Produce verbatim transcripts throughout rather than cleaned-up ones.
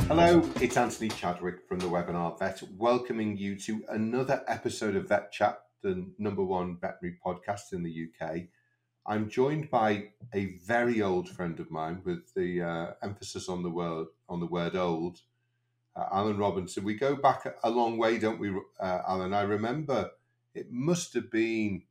Hello, it's Anthony Chadwick from the Webinar Vet, welcoming you to another episode of Vet Chat, the number one veterinary podcast in the U K. I'm joined by a very old friend of mine, with the uh, emphasis on the word on the word old, uh, Alan Robinson. We go back a long way, don't we, uh, Alan? I remember it must have been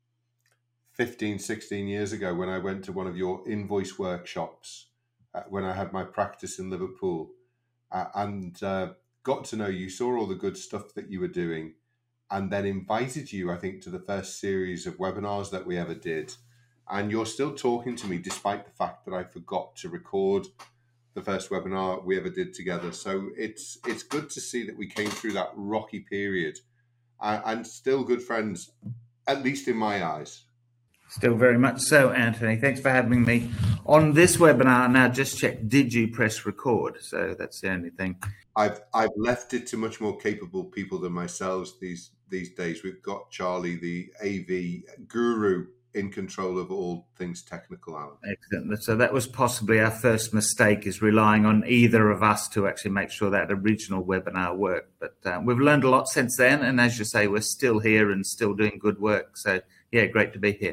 fifteen, sixteen years ago when I went to one of your invoice workshops uh, when I had my practice in Liverpool. Uh, and uh, got to know you, saw all the good stuff that you were doing, and then invited you, I think, to the first series of webinars that we ever did. And you're still talking to me despite the fact that I forgot to record the first webinar we ever did together. So it's it's good to see that we came through that rocky period uh, and still good friends, at least in my eyes. Still very much so, Anthony. Thanks for having me on this webinar. Now, just check, did you press record? So that's the only thing. I've I've left it to much more capable people than myself these these days. We've got Charlie, the A V guru, in control of all things technical, Alan. Excellent. So that was possibly our first mistake, is relying on either of us to actually make sure that original webinar worked. But uh, we've learned a lot since then. And as you say, we're still here and still doing good work. So, yeah, great to be here.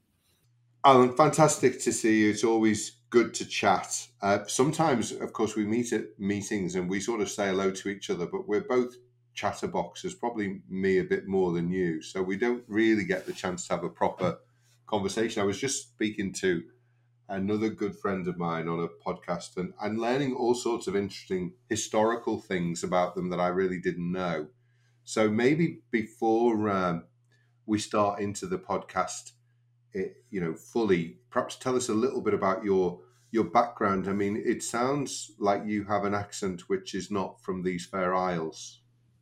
Alan, fantastic to see you. It's always good to chat. Uh, sometimes, of course, we meet at meetings and we sort of say hello to each other, but we're both chatterboxers, probably me a bit more than you. So we don't really get the chance to have a proper conversation. I was just speaking to another good friend of mine on a podcast and, and learning all sorts of interesting historical things about them that I really didn't know. So maybe before um, we start into the podcast, It, you know, fully, perhaps tell us a little bit about your your background. I mean, it sounds like you have an accent which is not from these fair isles.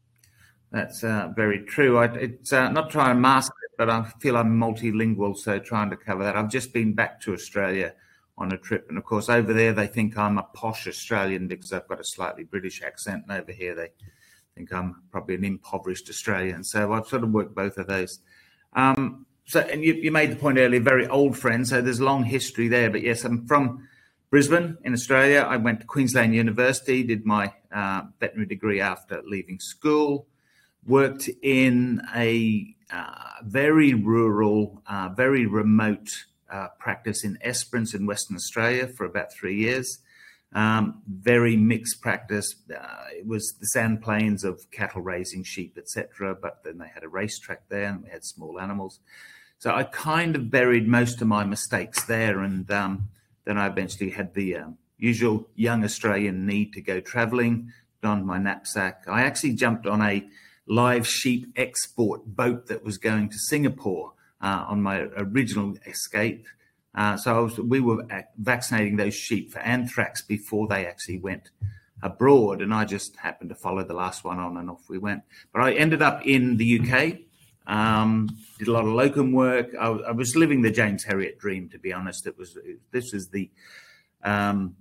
That's uh, very true. I, it's uh, not trying to mask it, but I feel I'm multilingual, so trying to cover that. I've just been back to Australia on a trip, and of course over there they think I'm a posh Australian because I've got a slightly British accent, and over here they think I'm probably an impoverished Australian. So I've sort of worked both of those. Um, So, and you, you made the point earlier, very old friend, so there's a long history there. But yes, I'm from Brisbane in Australia. I went to Queensland University, did my uh, veterinary degree after leaving school, worked in a uh, very rural, uh, very remote uh, practice in Esperance in Western Australia for about three years. Um, very mixed practice. Uh, it was the sand plains of cattle raising, sheep, et cetera. But then they had a racetrack there and we had small animals. So I kind of buried most of my mistakes there, and um, then I eventually had the um, usual young Australian need to go travelling, donned my knapsack. I actually jumped on a live sheep export boat that was going to Singapore uh, on my original escape. Uh, so I was, we were vaccinating those sheep for anthrax before they actually went abroad, and I just happened to follow the last one on, and off we went. But I ended up in the U K. Um, did a lot of locum work. I, I was living the James Herriot dream, to be honest. It was this was the um,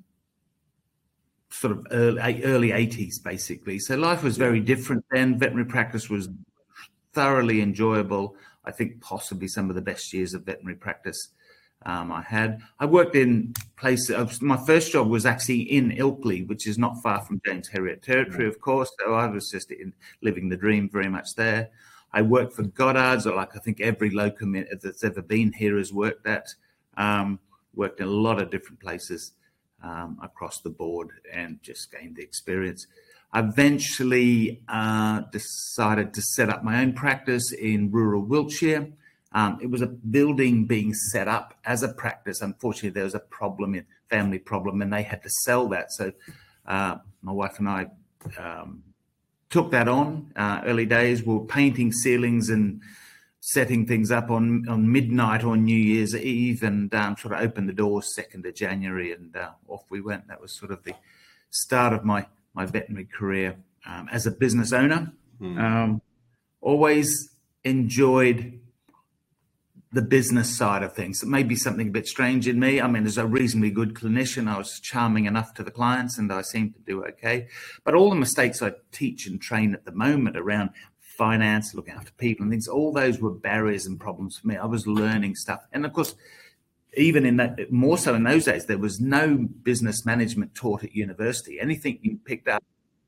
sort of early, early eighties, basically. So life was very different then. Veterinary practice was thoroughly enjoyable. I think possibly some of the best years of veterinary practice um, I had. I worked in places. My first job was actually in Ilkley, which is not far from James Herriot territory, of course. So I was just in living the dream very much there. I worked for Goddard's, or like I think every locum that's ever been here has worked at. Um, worked in a lot of different places um, across the board and just gained the experience. I eventually uh, decided to set up my own practice in rural Wiltshire. Um, it was a building being set up as a practice. Unfortunately, there was a problem, a family problem, and they had to sell that. So uh, my wife and I um, took that on. Uh, early days, we were painting ceilings and setting things up on, on midnight on New Year's Eve, and um, sort of opened the doors second of January, and uh, off we went. That was sort of the start of my, my veterinary career um, as a business owner. Mm. Um, always enjoyed the business side of things. It may be something a bit strange in me. I mean, as a reasonably good clinician, I was charming enough to the clients and I seem to do okay. But all the mistakes I teach and train at the moment around finance, looking after people and things, all those were barriers and problems for me. I was learning stuff. And of course, even in that, more so in those days, there was no business management taught at university. Anything you picked up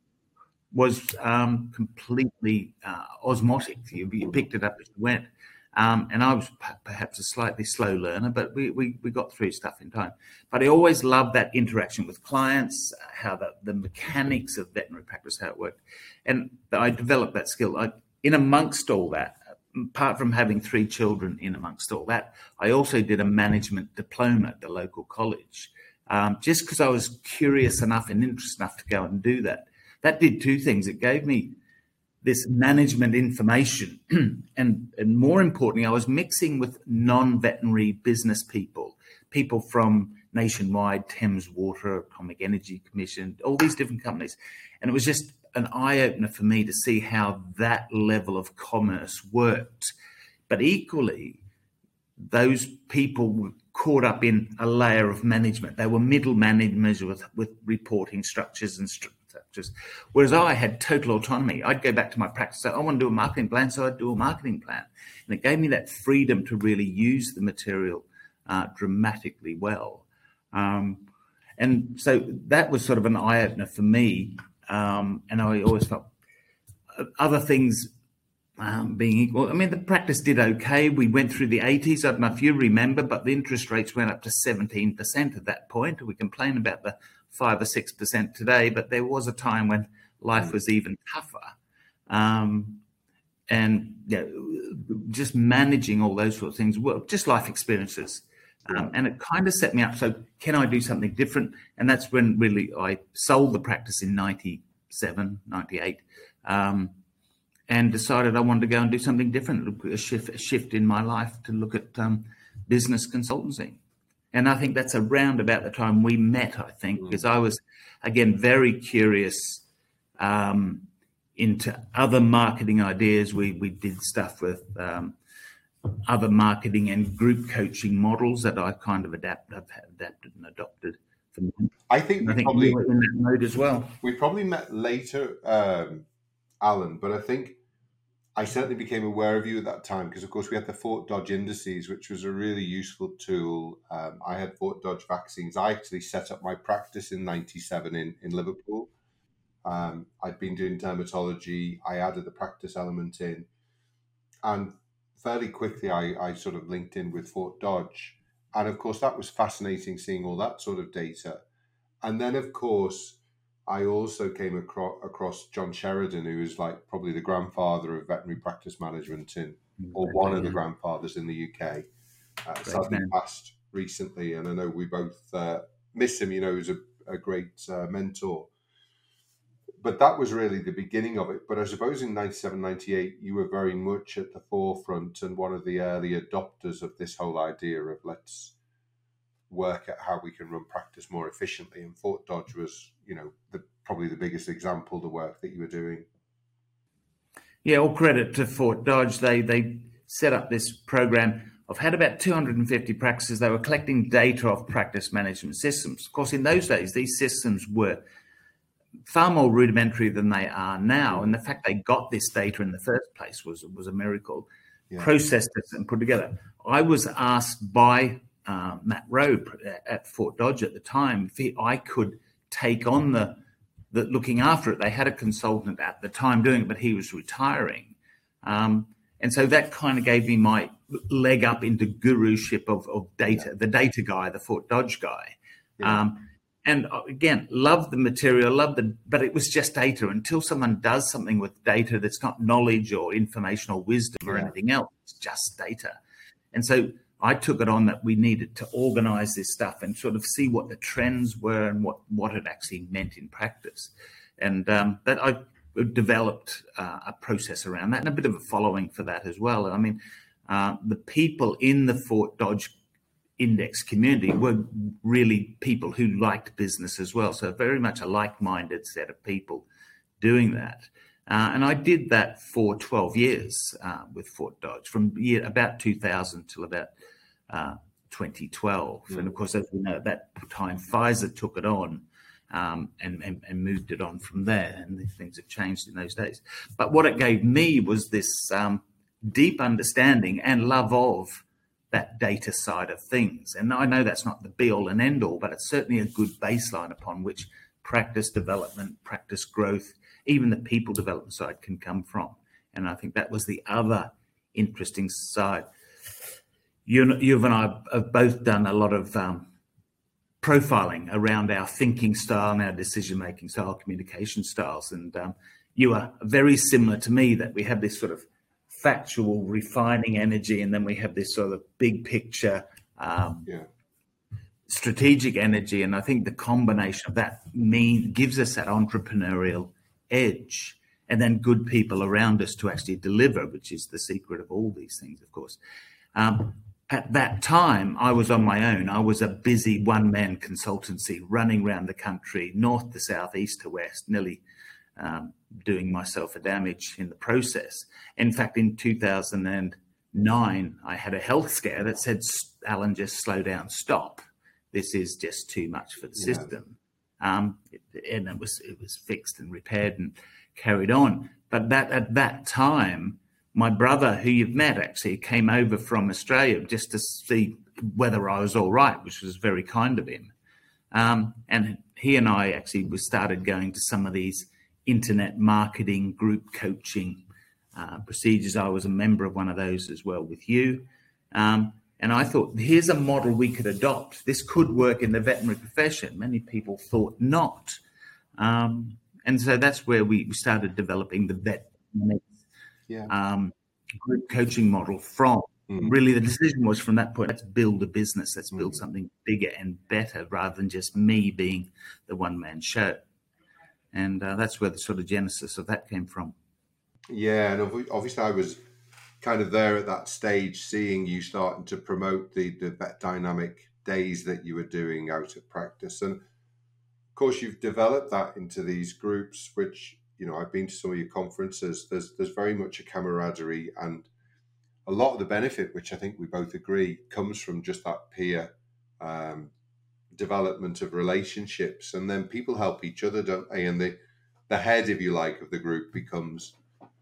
was um, completely uh, osmotic. You, you picked it up as you went. Um, and I was p- perhaps a slightly slow learner, but we, we, we got through stuff in time. But I always loved that interaction with clients, how the, the mechanics of veterinary practice, how it worked. And I developed that skill. I, in amongst all that, apart from having three children in amongst all that, I also did a management diploma at the local college, um, just because I was curious enough and interested enough to go and do that. That did two things. It gave me this management information, and, and more importantly, I was mixing with non-veterinary business people, people from Nationwide, Thames Water, Atomic Energy Commission, all these different companies. And it was just an eye-opener for me to see how that level of commerce worked. But equally, those people were caught up in a layer of management. They were middle managers with, with reporting structures and structures. Whereas I had total autonomy. I'd go back to my practice, say, I want to do a marketing plan, so I'd do a marketing plan. And it gave me that freedom to really use the material uh, dramatically well. Um, and so that was sort of an eye-opener for me. Um, and I always felt other things um, being equal. I mean, the practice did okay. We went through the eighties. I don't know if you remember, but the interest rates went up to seventeen percent at that point. We complain about the five or six percent today, but there was a time when life was even tougher. Um, and you know, just managing all those sort of things, well, just life experiences. Um, and it kind of set me up. So can I do something different? And that's when really I sold the practice in ninety-seven, ninety-eight, um, and decided I wanted to go and do something different, a shift, a shift in my life to look at um, business consultancy. And I think that's around about the time we met, I think, because I was, again, very curious um, into other marketing ideas. We we did stuff with um, other marketing and group coaching models that I kind of adapt, I've adapted and adopted. For me. I think we I think probably you were in that mode as well. We probably met later, um, Alan, but I think I certainly became aware of you at that time because, of course, we had the Fort Dodge indices, which was a really useful tool. Um, I had Fort Dodge vaccines. I actually set up my practice in ninety-seven in, in Liverpool. Um, I'd been doing dermatology. I added the practice element in. And fairly quickly, I, I sort of linked in with Fort Dodge. And, of course, that was fascinating seeing all that sort of data. And then, of course, I also came across, across John Sheridan, who is like probably the grandfather of veterinary practice management in, or okay, one of the grandfathers in the U K. Uh, sadly passed recently, and I know we both uh, miss him. You know, he was a, a great uh, mentor. But that was really the beginning of it. But I suppose in ninety-seven, ninety-eight, you were very much at the forefront and one of the early adopters of this whole idea of let's work at how we can run practice more efficiently. And Fort Dodge was, you know, the, probably the biggest example of the work that you were doing. Yeah, all credit to Fort Dodge. They they set up this program of had about two hundred fifty practices. They were collecting data off practice management systems. Of course, in those days, these systems were far more rudimentary than they are now. And the fact they got this data in the first place was, was a miracle. Yeah. Processed it and put together. I was asked by Uh, Matt Rowe at Fort Dodge at the time, if he, I could take on the, the looking after it. They had a consultant at the time doing it, but he was retiring. Um, and so that kind of gave me my leg up into guruship of, of data, yeah. the data guy, the Fort Dodge guy. Yeah. Um, and again, love the material, love the, but it was just data. Until someone does something with data that's not knowledge or information or wisdom or yeah. anything else, it's just data. And so I took it on that we needed to organize this stuff and sort of see what the trends were and what, what it actually meant in practice. And um, that I developed uh, a process around that and a bit of a following for that as well. I mean, uh, the people in the Fort Dodge Index community were really people who liked business as well. So very much a like-minded set of people doing that. Uh, and I did that for twelve years uh, with Fort Dodge, from year, about two thousand till about uh, twenty twelve. Mm. And of course, as we know, at that time, Pfizer took it on um, and, and, and moved it on from there. And things have changed in those days. But what it gave me was this um, deep understanding and love of that data side of things. And I know that's not the be all and end all, but it's certainly a good baseline upon which practice development, practice growth, even the people development side can come from. And I think that was the other interesting side. You, you and I have both done a lot of um, profiling around our thinking style and our decision-making style, communication styles. And um, you are very similar to me, that we have this sort of factual, refining energy, and then we have this sort of big picture, um, yeah. strategic energy. And I think the combination of that mean gives us that entrepreneurial edge, and then good people around us to actually deliver, which is the secret of all these things, of course. Um, At that time, I was on my own. I was a busy one-man consultancy running around the country, north to south, east to west, nearly um, doing myself a damage in the process. In fact, in two thousand nine, I had a health scare that said, Alan, just slow down, stop. This is just too much for the Yeah. system. Um, and it was it was fixed and repaired and carried on. But that at that time, my brother, who you've met actually, came over from Australia just to see whether I was all right, which was very kind of him. Um, and he and I actually we started going to some of these internet marketing group coaching uh, procedures. I was a member of one of those as well with you. Um, and I thought, here's a model we could adopt. This could work in the veterinary profession. Many people thought not. Um, and so that's where we started developing the vet Yeah. um, group coaching model from. Mm. Really, the decision was from that point, let's build a business, let's build Mm. something bigger and better rather than just me being the one-man show. And uh, that's where the sort of genesis of that came from. Yeah, and obvi- obviously I was kind of there at that stage, seeing you starting to promote the, the Vet Dynamic days that you were doing out at practice. And of course, you've developed that into these groups, which, you know, I've been to some of your conferences. There's there's very much a camaraderie, and a lot of the benefit, which I think we both agree, comes from just that peer um, development of relationships. And then people help each other, don't they? And the, the head, if you like, of the group becomes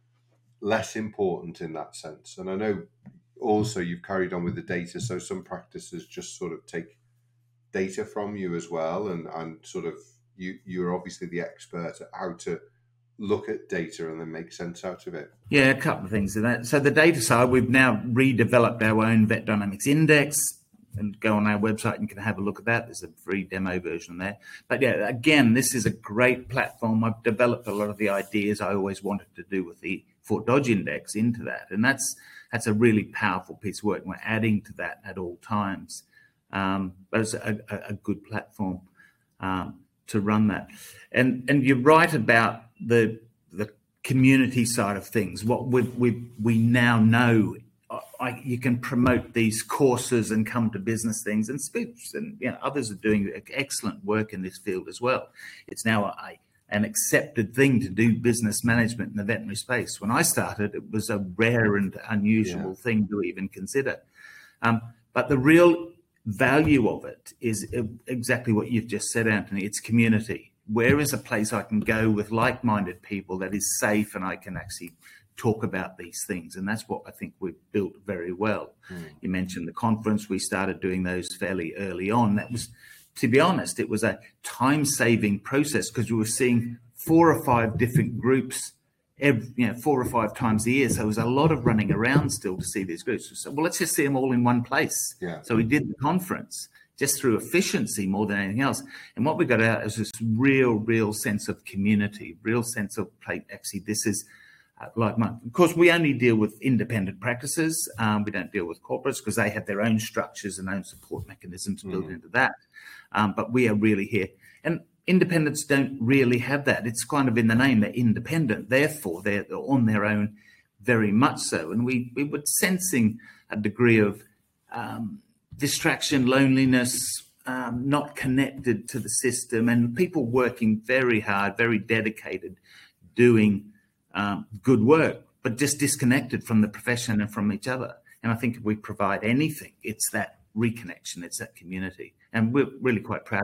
less important in that sense. And I know also you've carried on with the data, so some practices just sort of take data from you as well, and, and sort of you, you're obviously the expert at how to look at data and then make sense out of it. Yeah, a couple of things in that. So the data side, we've now redeveloped our own Vet Dynamics Index, and go on our website and you can have a look at that. There's a free demo version there. But yeah, again, this is a great platform. I've developed a lot of the ideas I always wanted to do with the Fort Dodge Index into that. And that's that's a really powerful piece of work. And we're adding to that at all times. Um, but it's a, a, a good platform um, to run that. And and you're right about the the community side of things. What we we we now know, I, you can promote these courses and come to business things, and speech, and you know others are doing excellent work in this field as well. It's now a, an accepted thing to do business management in the veterinary space. When I started, it was a rare and unusual yeah. thing to even consider. Um, but the real value of it is exactly what you've just said, Anthony. It's community. Where is a place I can go with like-minded people that is safe and I can actually talk about these things? And that's what I think we've built very well. Mm. You mentioned the conference. We started doing those fairly early on. That was, to be honest, it was a time-saving process because we were seeing four or five different groups every, you know, four or five times a year. So there was a lot of running around still to see these groups. So, well, let's just see them all in one place. Yeah. So we did the conference just through efficiency more than anything else. And what we got out is this real, real sense of community, real sense of, like, actually, this is uh, like my, of course, we only deal with independent practices. Um, we don't deal with corporates because they have their own structures and own support mechanisms built mm. into that. Um, but we are really here. And independents don't really have that. It's kind of in the name, they're independent. Therefore, they're on their own very much so. And we, we were sensing a degree of um, distraction, loneliness, um, not connected to the system, and people working very hard, very dedicated, doing um, good work, but just disconnected from the profession and from each other. And I think if we provide anything, it's that reconnection, it's that community. And we're really quite proud.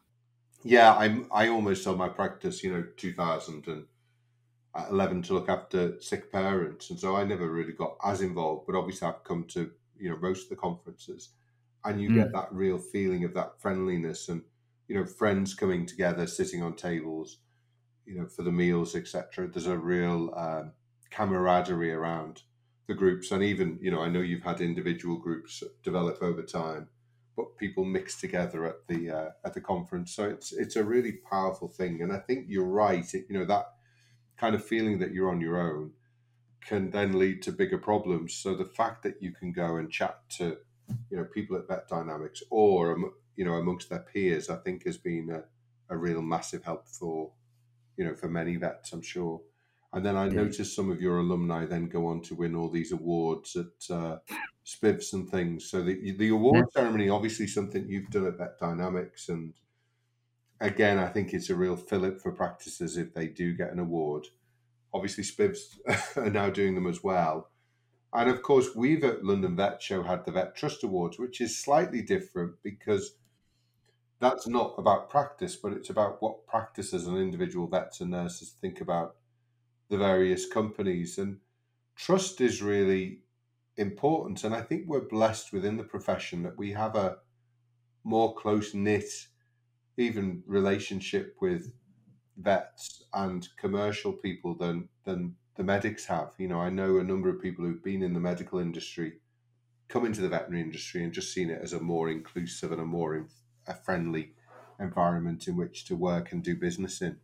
Yeah, I'm, I almost sold my practice, you know, two thousand eleven to look after sick parents. And so I never really got as involved, but obviously I've come to, you know, most of the conferences, and you Mm. get that real feeling of that friendliness and, you know, friends coming together, sitting on tables, you know, for the meals, et cetera. There's a real um, camaraderie around the groups, and even, you know, I know you've had individual groups develop over time, but people mix together at the uh, at the conference. So it's it's a really powerful thing, and I think you're right. It, you know, that kind of feeling that you're on your own can then lead to bigger problems. So the fact that you can go and chat to, you know, people at Vet Dynamics or, you know, amongst their peers, I think has been a, a real massive help for, you know, for many vets, I'm sure. And then I Yeah. noticed some of your alumni then go on to win all these awards at uh, Spivs and things. So the, the award Yeah. ceremony, obviously something you've done at Vet Dynamics. And again, I think it's a real fillip for practices if they do get an award. Obviously, Spivs are now doing them as well. And of course, we've at London Vet Show had the Vet Trust Awards, which is slightly different because that's not about practice, but it's about what practices and individual vets and nurses think about the various companies. And trust is really important. And I think we're blessed within the profession that we have a more close-knit, even relationship with vets and commercial people than than the medics have. You know, I know a number of people who've been in the medical industry, come into the veterinary industry and just seen it as a more inclusive and a more a friendly environment in which to work and do business in.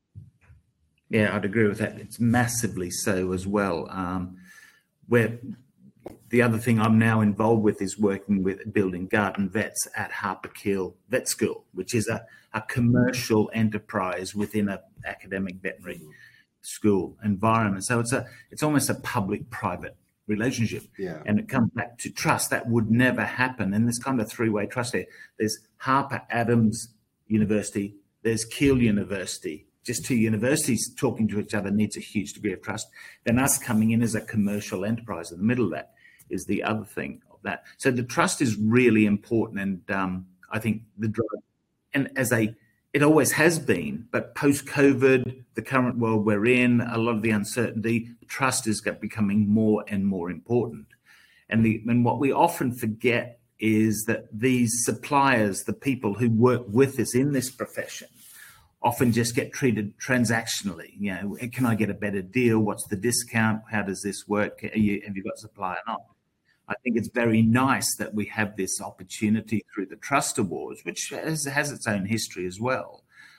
Yeah, I'd agree with that. It's massively so as well. Um, where the other thing I'm now involved with is working with building garden vets at Harper Keele Vet School, which is a, a commercial enterprise within an academic veterinary school environment. So it's a it's almost a public-private relationship. Yeah. And it comes back to trust. That would never happen. And there's kind of three-way trust there. There's Harper Adams University, there's Keele University. Just two universities talking to each other needs a huge degree of trust. Then us coming in as a commercial enterprise in the middle of that is the other thing of that. So the trust is really important. And um, I think the drive, and as a, it always has been, but post-COVID, the current world we're in, a lot of the uncertainty, trust is becoming more and more important. And, the, and what we often forget is that these suppliers, the people who work with us in this profession, often just get treated transactionally. You know, can I get a better deal? What's the discount? How does this work? Are you, have you got supply or not? I think it's very nice that we have this opportunity through the Trust Awards, which has, has its own history as well,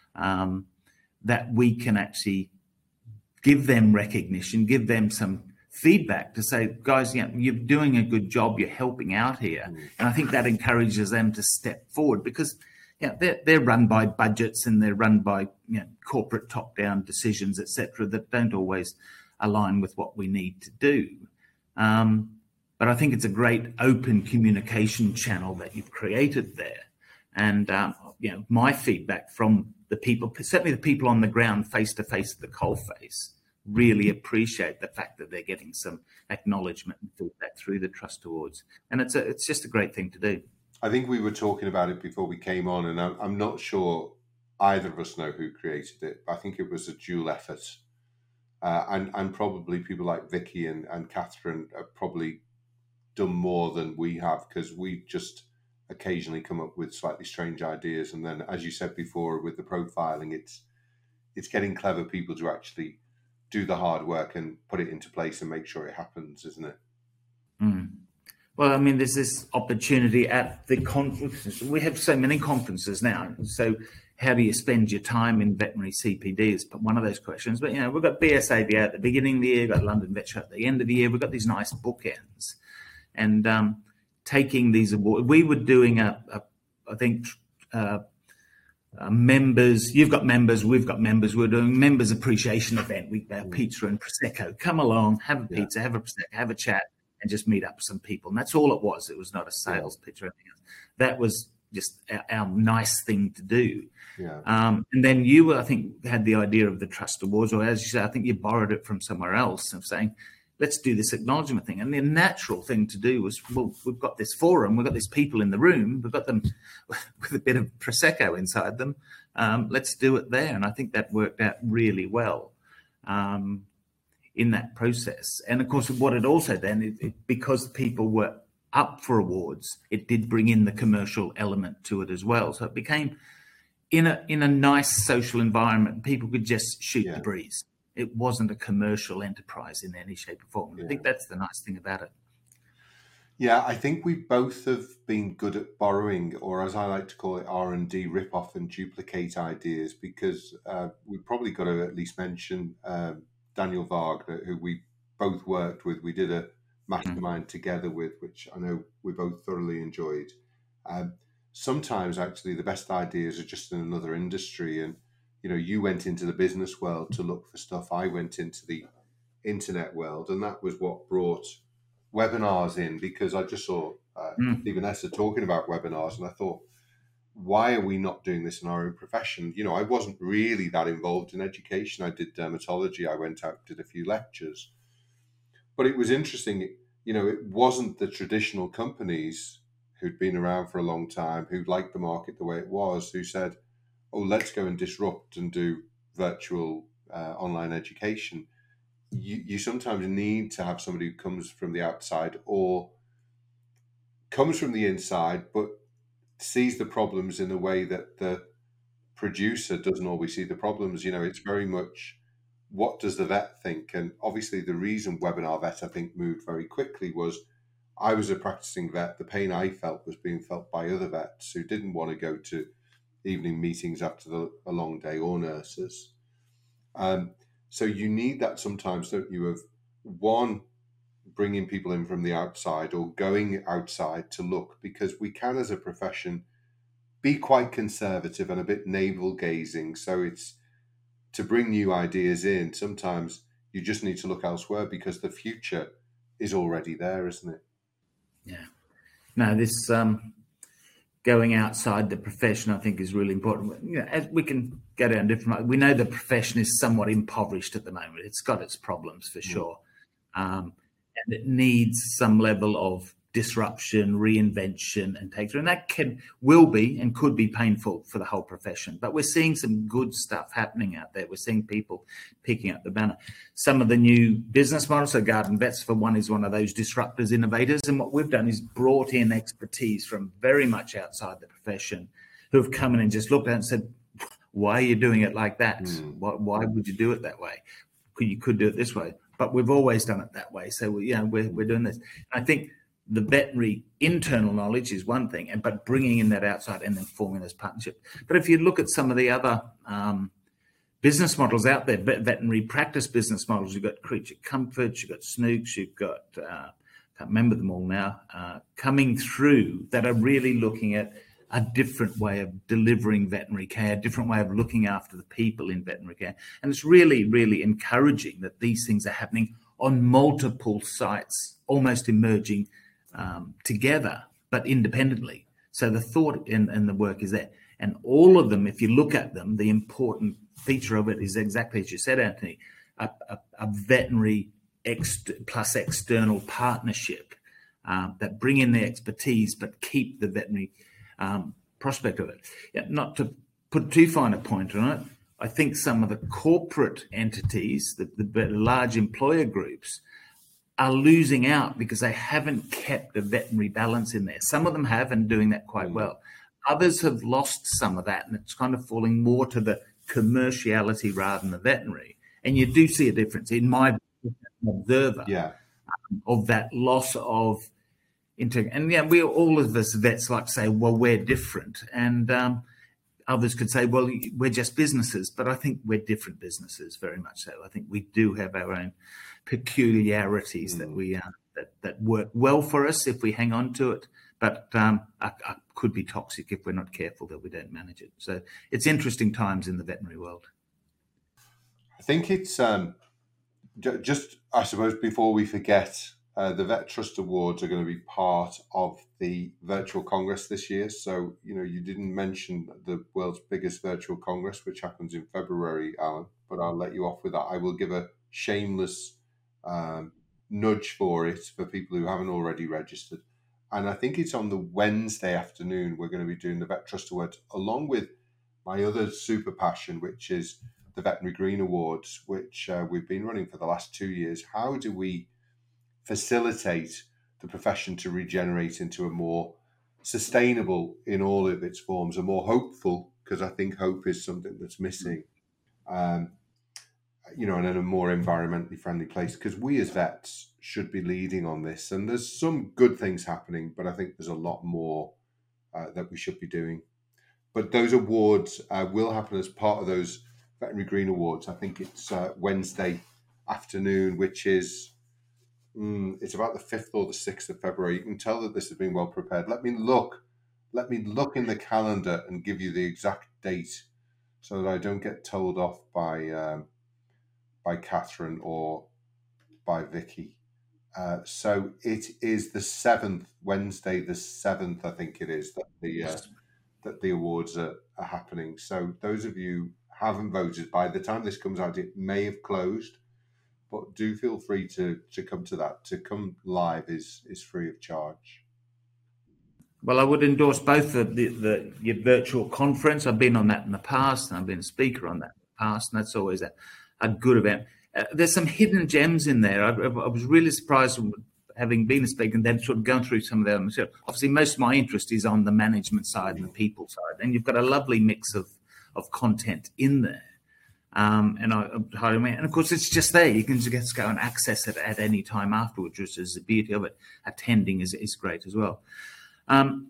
um, that we can actually give them recognition, give them some feedback to say, guys, you know, you're doing a good job, you're helping out here. Mm. And I think that encourages them to step forward because yeah, they're, they're run by budgets and they're run by you know, corporate top-down decisions, et cetera, that don't always align with what we need to do. Um, but I think it's a great open communication channel that you've created there. And, um, you know, my feedback from the people, certainly the people on the ground face-to-face at the coalface, really appreciate the fact that they're getting some acknowledgement and feedback through the Trust Awards. And it's a, it's just a great thing to do. I think we were talking about it before we came on, and I'm, I'm not sure either of us know who created it. I think it was a dual effort. Uh, and, and probably people like Vicky and, and Catherine have probably done more than we have because we just occasionally come up with slightly strange ideas. And then, as you said before, with the profiling, it's it's getting clever people to actually do the hard work and put it into place and make sure it happens, isn't it? Mm. Well, I mean, there's this opportunity at the conferences. We have so many conferences now. So how do you spend your time in veterinary C P D is one of those questions. But, you know, we've got B S A B A at the beginning of the year, we've got London Vet Show at the end of the year. We've got these nice bookends. And um, taking these awards, we were doing a, a I think, uh, uh, members, you've got members, we've got members. We're doing members appreciation event. We have pizza and Prosecco. Come along, have a pizza, yeah. have a Prosecco, have a chat. And just meet up with some people. And that's all it was. It was not a sales pitch or anything else. That was just our, our nice thing to do. Yeah. Um, and then you, I think, had the idea of the Trust Awards, or as you said, I think you borrowed it from somewhere else of saying, let's do this acknowledgement thing. And the natural thing to do was, well, we've got this forum, we've got these people in the room, we've got them with a bit of Prosecco inside them. Um, let's do it there. And I think that worked out really well. Um, in that process. And of course, what it also then, it, it, because people were up for awards, it did bring in the commercial element to it as well. So it became in a in a nice social environment. People could just shoot Yeah. the breeze. It wasn't a commercial enterprise in any shape or form. Yeah. I think that's the nice thing about it. Yeah, I think we both have been good at borrowing, or as I like to call it, R and D, rip off and duplicate ideas, because uh, we've probably got to at least mention um, Daniel Wagner, who we both worked with. We did a mastermind mm. together with, which I know we both thoroughly enjoyed. Um, sometimes, actually, the best ideas are just in another industry. And, you know, you went into the business world to look for stuff. I went into the internet world, and that was what brought webinars in, because I just saw uh, mm. Steve and Esther talking about webinars, and I thought, why are we not doing this in our own profession? You know, I wasn't really that involved in education. I did dermatology. I went out, did a few lectures, but it was interesting. You know, it wasn't the traditional companies who'd been around for a long time, who liked the market the way it was, who said, oh, let's go and disrupt and do virtual uh, online education. You, you sometimes need to have somebody who comes from the outside or comes from the inside, but sees the problems in a way that the producer doesn't always see the problems. You know, it's very much, what does the vet think? And obviously the reason Webinar Vet, I think, moved very quickly was I was a practicing vet. The pain I felt was being felt by other vets who didn't want to go to evening meetings after the, a long day, or nurses. Um, So you need that sometimes, don't you, of one, bringing people in from the outside or going outside to look, because we can, as a profession, be quite conservative and a bit navel gazing. So it's to bring new ideas in. Sometimes you just need to look elsewhere because the future is already there, isn't it? Yeah. No, this um, going outside the profession, I think, is really important. You know, as we can go down different. We know the profession is somewhat impoverished at the moment. It's got its problems for sure, um, and it needs some level of disruption, reinvention, and take through. And that can, will be, and could be painful for the whole profession. But we're seeing some good stuff happening out there. We're seeing people picking up the banner. Some of the new business models, so Garden Vets for one is one of those disruptors, innovators. And what we've done is brought in expertise from very much outside the profession, who have come in and just looked at it and said, why are you doing it like that? Mm. Why, why would you do it that way? You could do it this way. But we've always done it that way. So, we, you know, we're, we're doing this. I think the veterinary internal knowledge is one thing, and but bringing in that outside and then forming this partnership. But if you look at some of the other um, business models out there, veterinary practice business models, you've got Creature Comforts, you've got Snooks, you've got, uh, can't remember them all now, uh, coming through that are really looking at a different way of delivering veterinary care, a different way of looking after the people in veterinary care. And it's really, really encouraging that these things are happening on multiple sites, almost emerging Um, together, but independently. So the thought and, and the work is there. And all of them, if you look at them, the important feature of it is exactly as you said, Anthony, a, a, a veterinary ex- plus external partnership uh, that bring in the expertise, but keep the veterinary um, prospect of it. Yeah, not to put too fine a point on it, I think some of the corporate entities, the, the large employer groups, are losing out because they haven't kept the veterinary balance in there. Some of them have and doing that quite well. Others have lost some of that, and it's kind of falling more to the commerciality rather than the veterinary. And you do see a difference in my observer yeah. um, of that loss of inter. And yeah, we all of us vets like to say, well, we're different. And um, others could say, well, we're just businesses. But I think we're different businesses, very much so. I think we do have our own peculiarities mm. that we uh, that, that work well for us if we hang on to it, but um, uh, uh, could be toxic if we're not careful that we don't manage it. So it's interesting times in the veterinary world. I think it's um, j- just, I suppose, before we forget, uh, the Vet Trust Awards are going to be part of the virtual Congress this year. So, you know, you didn't mention the world's biggest virtual Congress, which happens in February, Alan, but I'll let you off with that. I will give a shameless Um, nudge for it for people who haven't already registered. And I think it's on the Wednesday afternoon we're going to be doing the Vet Trust Awards, along with my other super passion, which is the Veterinary Green Awards, which uh, we've been running for the last two years. How do we facilitate the profession to regenerate into a more sustainable in all of its forms, a more hopeful, because I think hope is something that's missing, um, you know, and in a more environmentally friendly place, because we as vets should be leading on this. And there's some good things happening, but I think there's a lot more uh, that we should be doing. But those awards uh, will happen as part of those Veterinary Green Awards. I think it's uh, Wednesday afternoon, which is, mm, it's about the fifth or the sixth of February. You can tell that this has been well prepared. Let me look, let me look in the calendar and give you the exact date so that I don't get told off by um, by Catherine or by Vicky. Uh, so it is the seventh, Wednesday the seventh, I think it is, that the uh, that the awards are, are happening. So those of you haven't voted, by the time this comes out, it may have closed, but do feel free to to come to that. To come live is is free of charge. Well, I would endorse both the, the, the your virtual conference. I've been on that in the past, and I've been a speaker on that in the past, and that's always a, a good event. Uh, there's some hidden gems in there. I, I was really surprised, having been a speaker and then sort of going through some of the other material. Obviously, most of my interest is on the management side and the people side, and you've got a lovely mix of of content in there. Um, and I, I mean, and of course, it's just there. You can just go and access it at any time afterwards, which is the beauty of it. Attending is is great as well. Um,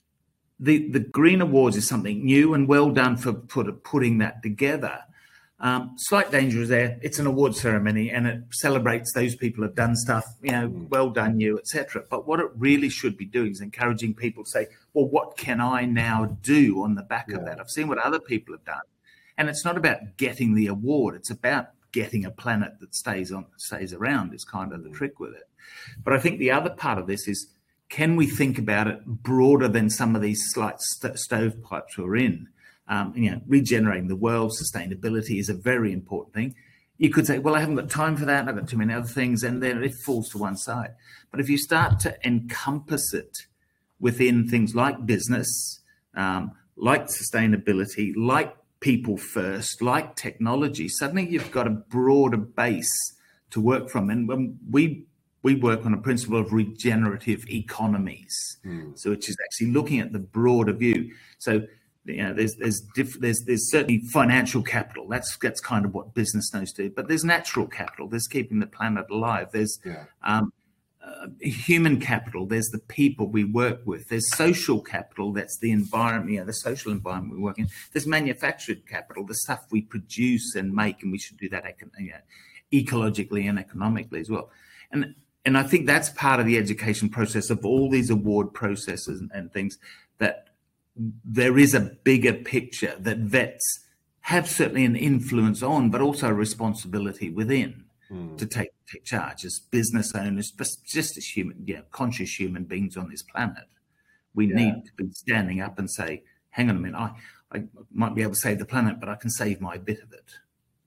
the the Green Awards is something new, and well done for put, putting that together. Um, slight danger is there. It's an award ceremony, and it celebrates those people who have done stuff. You know, mm. well done, you, et cetera. But what it really should be doing is encouraging people to say, "Well, what can I now do on the back yeah. of that? I've seen what other people have done." And it's not about getting the award. It's about getting a planet that stays on, stays around is kind of the trick with it. But I think the other part of this is, can we think about it broader than some of these slight st- stovepipes we're in? Um, you know, regenerating the world, sustainability is a very important thing. You could say, well, I haven't got time for that. I've got too many other things. And then it falls to one side. But if you start to encompass it within things like business, um, like sustainability, like people first, like technology, suddenly you've got a broader base to work from. And when we we work on a principle of regenerative economies, mm. so which is actually looking at the broader view. So you know, there's there's diff, there's there's certainly financial capital. That's that's kind of what business knows to do. But there's natural capital. There's keeping the planet alive. There's yeah. um, uh, human capital. There's the people we work with. There's social capital. That's the environment, you know, the social environment we work in. There's manufactured capital, the stuff we produce and make, and we should do that, you know, ecologically and economically as well. And and I think that's part of the education process of all these award processes and, and things, that there is a bigger picture that vets have certainly an influence on, but also a responsibility within. Mm. To take, take charge as business owners, but just as human, yeah, conscious human beings on this planet. We yeah. need to be standing up and say, hang on a minute, I, I might be able to save the planet, but I can save my bit of it.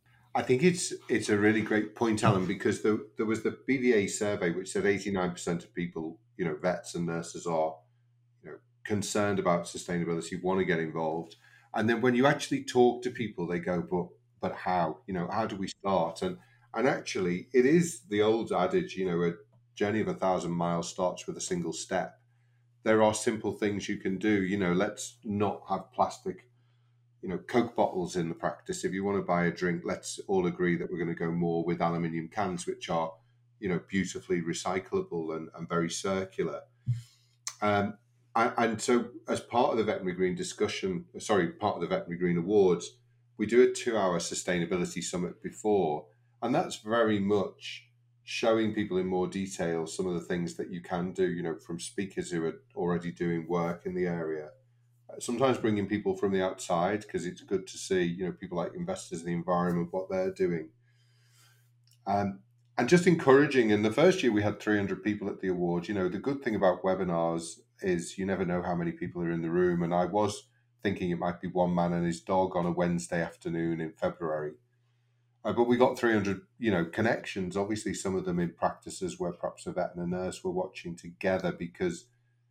I think it's it's a really great point, Alan, because there, there was the B V A survey which said eighty-nine percent of people, you know, vets and nurses are, you know, concerned about sustainability, want to get involved. And then when you actually talk to people, they go, but but how? You know, how do we start? And And actually, it is the old adage, you know, a journey of a thousand miles starts with a single step. There are simple things you can do. You know, let's not have plastic, you know, Coke bottles in the practice. If you want to buy a drink, let's all agree that we're going to go more with aluminium cans, which are, you know, beautifully recyclable and, and very circular. Um, and, and so as part of the Veterinary Green discussion, sorry, part of the Veterinary Green Awards, we do a two-hour sustainability summit before. And that's very much showing people in more detail some of the things that you can do, you know, from speakers who are already doing work in the area. Sometimes bringing people from the outside, because it's good to see, you know, people like investors in the environment, what they're doing. Um, and just encouraging. In the first year, we had three hundred people at the awards. You know, the good thing about webinars is you never know how many people are in the room. And I was thinking it might be one man and his dog on a Wednesday afternoon in February. Uh, but we got three hundred, you know, connections, obviously some of them in practices where perhaps a vet and a nurse were watching together, because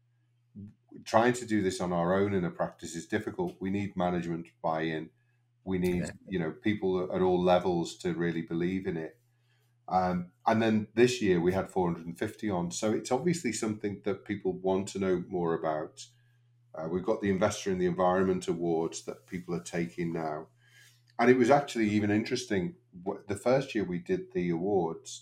trying to do this on our own in a practice is difficult. We need management buy-in. We need, you know, people at all levels to really believe in it. Um, and then this year we had four hundred fifty on. So it's obviously something that people want to know more about. Uh, we've got the Investor in the Environment Awards that people are taking now. And it was actually even interesting. The first year we did the awards,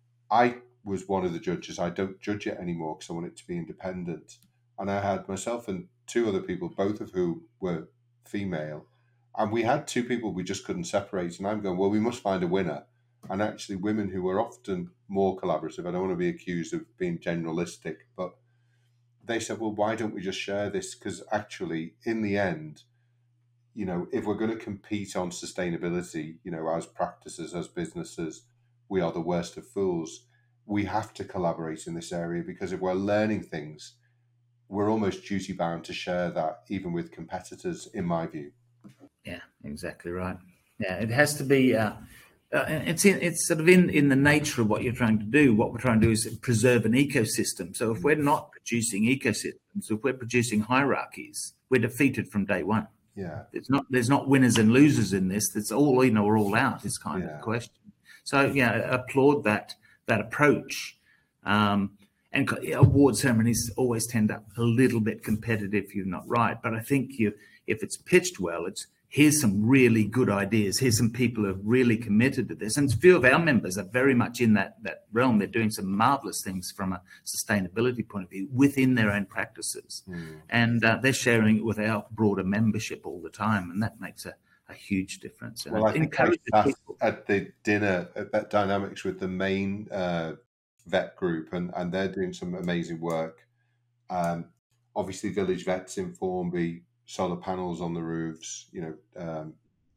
I was one of the judges. I don't judge it anymore because I want it to be independent. And I had myself and two other people, both of who were female. And we had two people we just couldn't separate. And I'm going, well, we must find a winner. And actually women who were often more collaborative. I don't want to be accused of being generalistic, but they said, well, why don't we just share this? Because actually, in the end, you know, if we're going to compete on sustainability, you know, as practices, as businesses, we are the worst of fools. We have to collaborate in this area because if we're learning things, we're almost duty bound to share that even with competitors, in my view. Yeah, exactly right. Yeah, it has to be, uh, uh, it's in, it's sort of in, in the nature of what you're trying to do. What we're trying to do is preserve an ecosystem. So if we're not producing ecosystems, if we're producing hierarchies, we're defeated from day one. Yeah, it's not. There's not winners and losers in this. It's all in or all out. Is kind yeah. of the question. So yeah, applaud that that approach. Um, and award ceremonies always tend up a little bit competitive. You're not right, but I think you, if it's pitched well, it's here's some really good ideas. Here's some people who have really committed to this, and a few of our members are very much in that that realm. They're doing some marvelous things from a sustainability point of view within their own practices, mm. and uh, they're sharing it with our broader membership all the time, and that makes a, a huge difference. And well, I think I sat people. at the dinner at Vet Dynamics with the main uh, vet group, and, and they're doing some amazing work. Um, obviously, Village Vets in Formby, solar panels on the roofs, you know, um,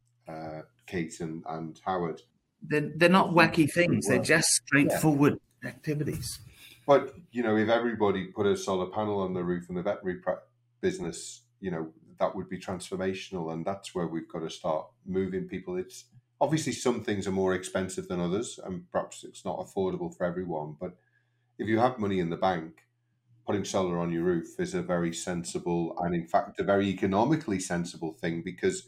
uh, Kate and, and Howard. They're, they're not wacky things. They're just straightforward yeah. activities. But, you know, if everybody put a solar panel on the roof in the veterinary business, you know, that would be transformational. And that's where we've got to start moving people. It's obviously some things are more expensive than others, and perhaps it's not affordable for everyone. But if you have money in the bank, putting solar on your roof is a very sensible and, in fact, a very economically sensible thing because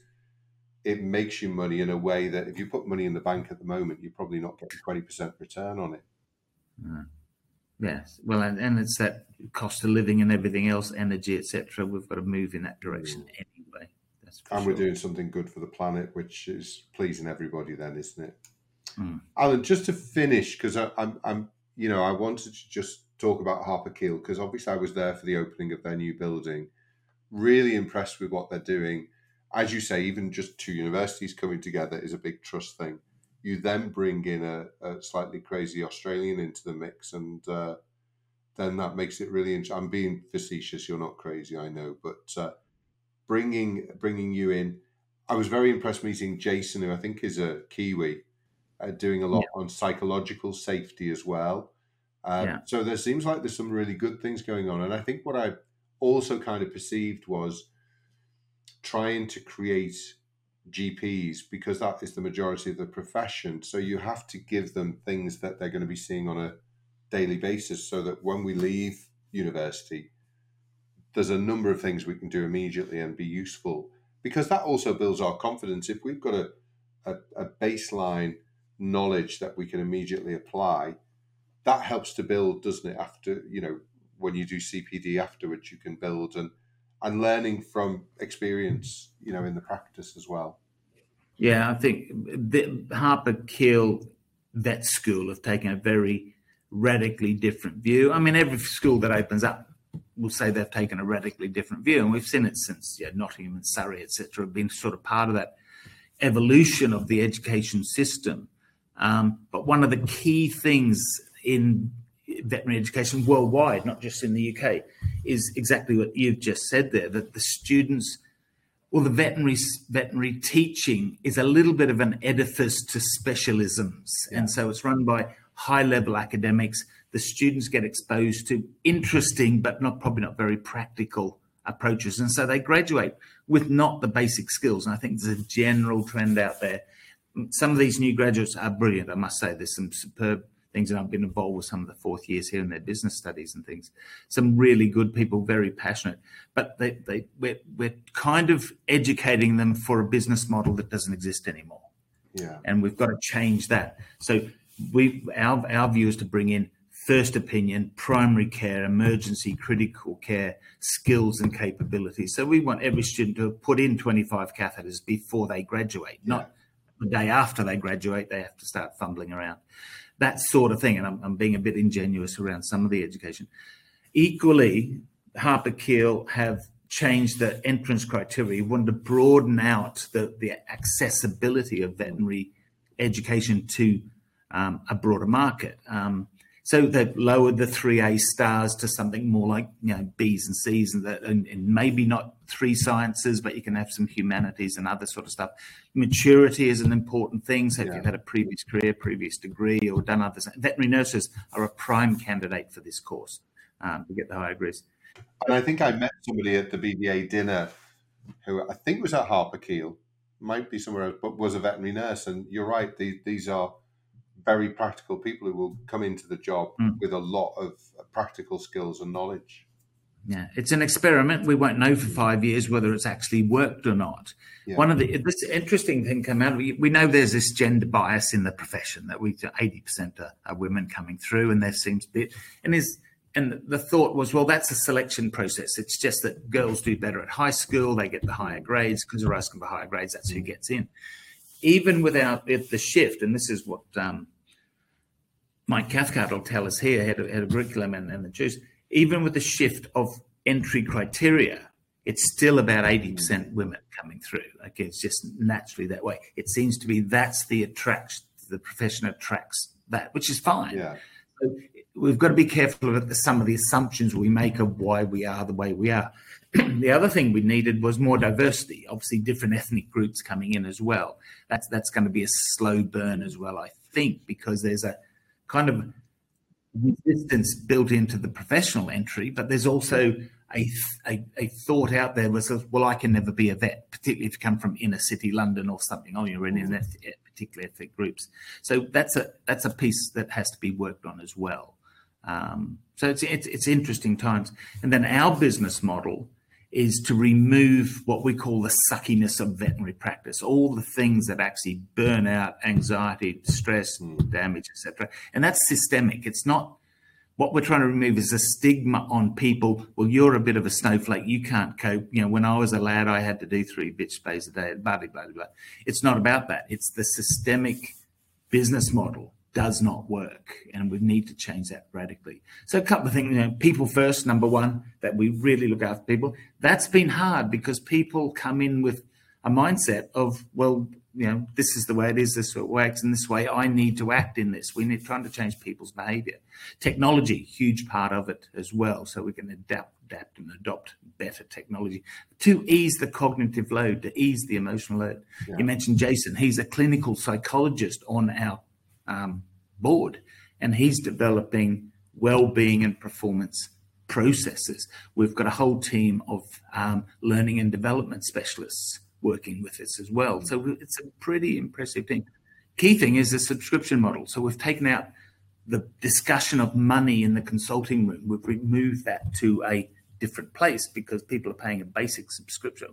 it makes you money in a way that if you put money in the bank at the moment, you're probably not getting twenty percent return on it. Mm. Yes. Well, and, and it's that cost of living and everything else, energy, et cetera. We've got to move in that direction mm. anyway. That's for and sure. We're doing something good for the planet, which is pleasing everybody then, isn't it? Mm. Alan, just to finish, because I'm, I'm, you know, I wanted to just talk about Harper Keele because obviously I was there for the opening of their new building. Really impressed with what they're doing. As you say, even just two universities coming together is a big trust thing. You then bring in a, a slightly crazy Australian into the mix, and uh, then that makes it really interesting. I'm being facetious. You're not crazy, I know, but uh, bringing bringing you in, I was very impressed meeting Jason, who I think is a Kiwi, uh, doing a lot yeah. on psychological safety as well. Um, yeah. So there seems like there's some really good things going on. And I think what I also kind of perceived was trying to create G Ps, because that is the majority of the profession. So you have to give them things that they're going to be seeing on a daily basis so that when we leave university, there's a number of things we can do immediately and be useful, because that also builds our confidence. If we've got a, a, a baseline knowledge that we can immediately apply, that helps to build, doesn't it? After, you know, when you do C P D afterwards, you can build and and learning from experience, you know, in the practice as well. Yeah, I think the Harper Keele Vet School have taken a very radically different view. I mean, every school that opens up will say they've taken a radically different view, and we've seen it since yeah, Nottingham and Surrey, et cetera, have been sort of part of that evolution of the education system. Um, but one of the key things in veterinary education worldwide, not just in the U K, is exactly what you've just said there, that the students, well, the veterinary veterinary teaching is a little bit of an edifice to specialisms. Yeah. And so it's run by high-level academics. The students get exposed to interesting but not probably not very practical approaches. And so they graduate with not the basic skills. And I think there's a general trend out there. Some of these new graduates are brilliant, I must say. There's some superb things, and I've been involved with some of the fourth years here in their business studies and things. Some really good people, very passionate, but they, they we're, we're kind of educating them for a business model that doesn't exist anymore. Yeah, and we've got to change that. So we our our view is to bring in first opinion, primary care, emergency, critical care skills and capabilities. So we want every student to put in twenty-five catheters before they graduate, yeah. not the day after they graduate, they have to start fumbling around. That sort of thing. And I'm, I'm being a bit ingenuous around some of the education. Equally, Harper Keele have changed the entrance criteria. We wanted to broaden out the, the accessibility of veterinary education to um, a broader market. Um, so they've lowered the three A stars to something more like, you know, B's and C's, and, the, and, and maybe not three sciences, but you can have some humanities and other sort of stuff. Maturity is an important thing. So if yeah. you've had a previous career, previous degree, or done others, veterinary nurses are a prime candidate for this course um, to get the higher degrees. And I think I met somebody at the B B A dinner who I think was at Harper Keele, might be somewhere else, but was a veterinary nurse. And you're right, these, these are very practical people who will come into the job mm. with a lot of practical skills and knowledge. Yeah, it's an experiment. We won't know for five years whether it's actually worked or not. Yeah. One of the this interesting thing came out. We, we know there's this gender bias in the profession that we eighty percent are, are women coming through, and there seems to be and is and the thought was, well, that's a selection process. It's just that girls do better at high school; they get the higher grades because they're asking for higher grades. That's who gets in. Even without it, the shift, and this is what um, Mike Cathcart will tell us here, head of, head of curriculum and, and the Jews, even with the shift of entry criteria, it's still about eighty percent women coming through. Like it's just naturally that way. It seems to be that's the attraction, the profession attracts that, which is fine. Yeah. So we've got to be careful of some of the assumptions we make of why we are the way we are. The other thing we needed was more diversity, obviously different ethnic groups coming in as well. That's that's going to be a slow burn as well, I think, because there's a kind of resistance built into the professional entry, but there's also a, a, a thought out there was, well, I can never be a vet, particularly if you come from inner city London or something. Oh, you're in in particular ethnic groups. So that's a that's a piece that has to be worked on as well. Um, so it's, it's it's interesting times. And then our business model is to remove what we call the suckiness of veterinary practice, all the things that actually burn out, anxiety, stress, damage, et cetera. And that's systemic. It's not, what we're trying to remove is a stigma on people. Well, you're a bit of a snowflake. You can't cope. You know, when I was a lad, I had to do three bitch sprays a day, blah, blah, blah, blah. It's not about that. It's the systemic business model does not work, and we need to change that radically. So a couple of things, you know, people first, number one, that we really look after people. That's been hard because people come in with a mindset of, well, you know, this is the way it is, this is what works, and this way I need to act in this. We need trying to change people's behavior. Technology, huge part of it as well, so we can adapt, adapt and adopt better technology to ease the cognitive load, to ease the emotional load. Yeah. You mentioned Jason. He's a clinical psychologist on our Um, board, and he's developing well-being and performance processes. We've got a whole team of um, learning and development specialists working with us as well. So it's a pretty impressive thing. Key thing is the subscription model. So we've taken out the discussion of money in the consulting room. We've removed that to a different place because people are paying a basic subscription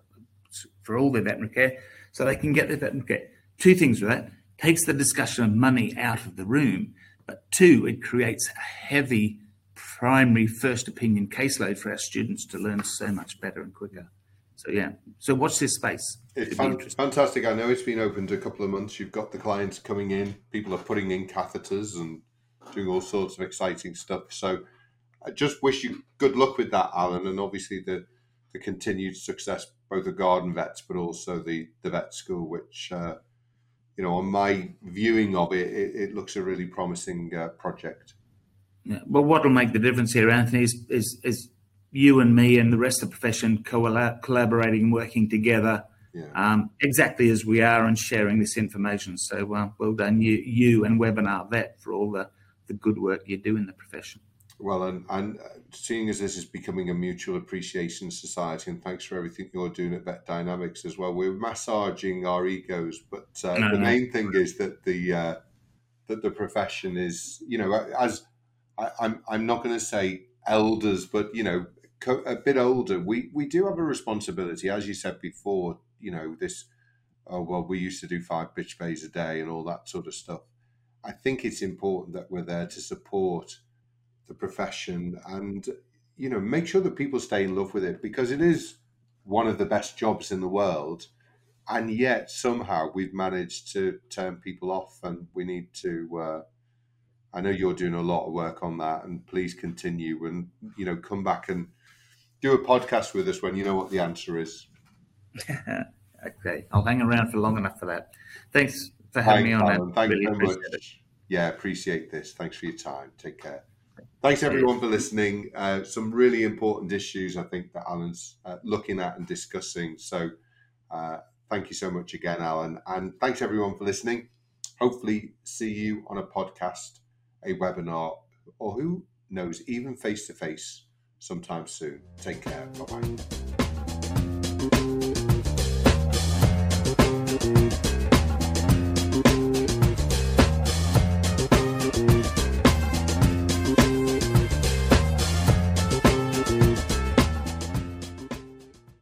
for all their veterinary care so they can get their veterinary care. Two things with that. Takes the discussion of money out of the room, but two, it creates a heavy primary first opinion caseload for our students to learn so much better and quicker. So, yeah. So watch this space. It's fan- fantastic. I know it's been open to a couple of months. You've got the clients coming in. People are putting in catheters and doing all sorts of exciting stuff. So I just wish you good luck with that, Alan, and obviously the, the continued success, both the garden vets, but also the, the vet school, which... Uh, You know, on my viewing of it, it, it looks a really promising uh, project. Yeah. Well, what will make the difference here, Anthony, is, is, is you and me and the rest of the profession co- collaborating and working together yeah. um, exactly as we are and sharing this information. So uh, well done, you, you and Webinar Vet, for all the, the good work you do in the profession. Well, and, and seeing as this is becoming a mutual appreciation society, and thanks for everything you're doing at Vet Dynamics as well. We're massaging our egos, but uh, no, the no. main thing is that the uh, that the profession is, you know, as I, I'm I'm not going to say elders, but you know, a bit older. We we do have a responsibility, as you said before. You know, this. Oh well, we used to do five bitch bays a day and all that sort of stuff. I think it's important that we're there to support the profession and, you know, make sure that people stay in love with it, because it is one of the best jobs in the world. And yet somehow we've managed to turn people off, and we need to, uh, I know you're doing a lot of work on that, and please continue and, you know, come back and do a podcast with us when you know what the answer is. Okay, I'll hang around for long enough for that. Thanks for having Thanks, me on. Alan. Thanks Really very appreciate much. it. Yeah, appreciate this. Thanks for your time. Take care. Thanks, everyone, for listening. Uh, some really important issues, I think, that Alan's uh, looking at and discussing. So uh, thank you so much again, Alan. And thanks, everyone, for listening. Hopefully see you on a podcast, a webinar, or who knows, even face-to-face sometime soon. Take care. Bye-bye.